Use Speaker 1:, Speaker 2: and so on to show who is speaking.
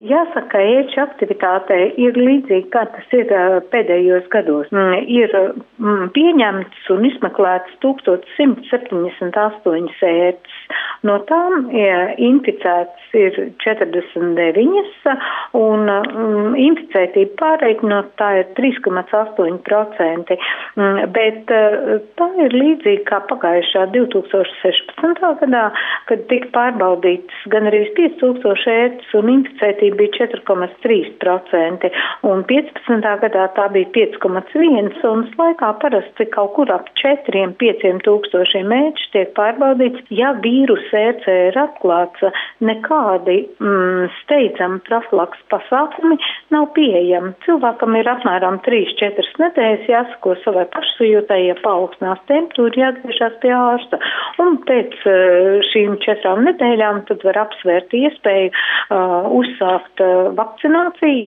Speaker 1: Jāsaka, ērču aktivitāte ir līdzīga, kā tas ir pēdējos gados. Ir pieņemts un izmeklēts 1178 ērces. No tām inficētas ir 49 un inficētība pārreikinot tā ir 3,8%. Bet tā ir līdzīga kā pagājušā 2016. gadā, kad tika pārbaudītas gan arī 5000 ērces un inficētība bija 4,3%. Un 15. gadā tā bija 5,1%. Un laikā parasti kaut kur ap 4–5 tūkstošiem ērču tiek pārbaudīts. Ja vīrusa ērcē ir atklāts, nekādi steidzami profilaks pasākumi nav pieejami. Cilvēkam ir apmēram 3–4 nedēļas jāsako savai pašsajūtai, ja paaugstinās temperatūra, jāatgriežas pie ārsta. Un pēc šīm 4 nedēļām tad var apsvērt iespēju uzsākt vakcināciju.